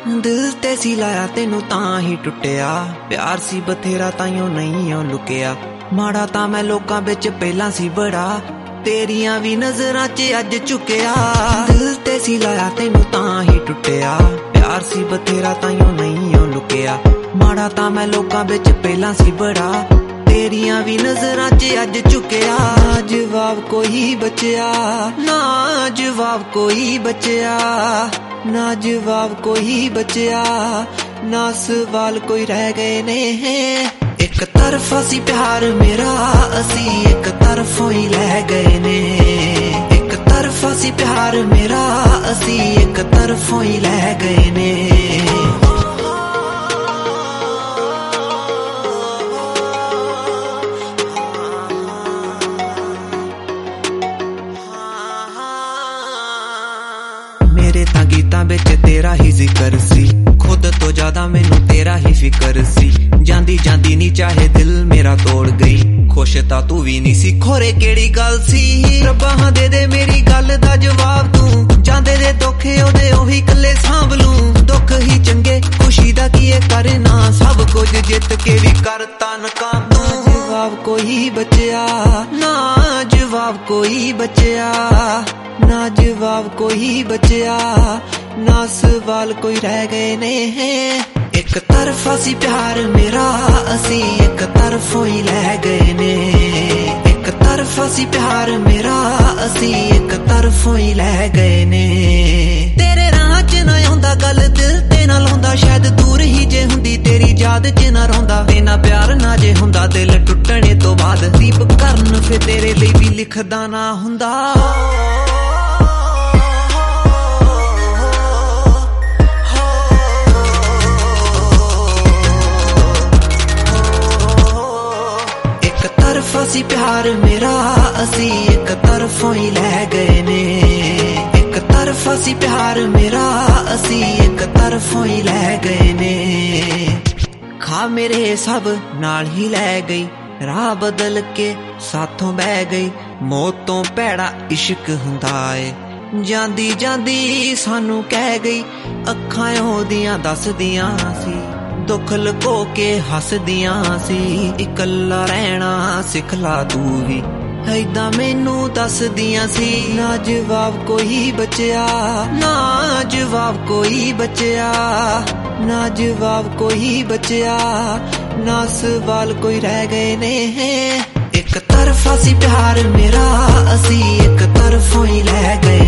दिल ते सी लाया तेनू तां ही टुटिया, प्यार सी बथेरा ताइयों नहीं ओ लुकिया। माड़ा तां मैं लोकां बिच पहलां सी बड़ा, तेरियां भी नजरां च अज झुकिया। दिल ते सी लाया तेनू तां ही टुटिया, प्यार सी बथेरा ताइयों नहीं ओ लुकिया। माड़ा तां मैं लोकां बिच पहलां सी बड़ा, तेरियां भी नजरां च अज झुकिया। ना जवाब कोई बचया, ना जवाब कोई बचया, ना जवाब कोई बचया, ना सवाल कोई रह गए ने। एक तरफा सी प्यार मेरा, असी एक तरफों ही लै गए ने। एक तरफा सी प्यार मेरा, असी एक तरफों ही लै गए ने। मेरे तां गीतां बिच तेरा ही जिक्र सी, खुद तो ज्यादा मैनू तेरा ही फिकर सी। जांदी जांदी नी चाहे दिल मेरा तोड़ गई, खुश तां तू भी नी सी, खोरे केड़ी गल सी। रब्बा दे मेरी गल दा जवाब तू, जांदे दे दुखे ओदे ओही कल्ले सांभ लूं। दुख ही चंगे खुशी दा की करना, सब कुछ जित के भी करता नकाम तू। जवाब कोई बचया, ना जवाब कोई बचया, ना जवाब कोई बचया, ना सवाल कोई रह गए ने। एक तरफा सी प्यार मेरा, असी एक तरफों ही लै गए ने। एक तरफा सी प्यार मेरा, असी एक तरफों ही लै गए ने। तेरे राह च ना आउंदा गल दिल ते ना लाउंदा, शायद दूर ही जे हुंदी तेरी याद च ना रौंदा। तेना प्यार ना जे हुंदा दिल टुटने तो बाद, दीप करन फिर तेरे लिए भी लिखदा ना हुंदा। तरफा सी प्यार मेरा, असी एक तरफों ही लै गए ने। एक तरफा सी प्यार मेरा, असी एक तरफों ही लै गए ने। खा मेरे सब नाल ही लै गई, राह बदल के साथों बह गई। मौत तो भैड़ा इश्क हुंदा ए, जांदी जांदी सानू कह गई। अखां ओदियां दसदियां सी, दुख लुको के हसदियां सी। इकल्ला रहना सिखला तू भी, ऐदां मैनू दसदियां सी। ना जवाब कोई बचया, ना जवाब कोई बचया, ना जवाब कोई बचया, ना सवाल कोई रह गए ने। एक तरफा सी प्यार मेरा, असी एक तरफों ही लै गए।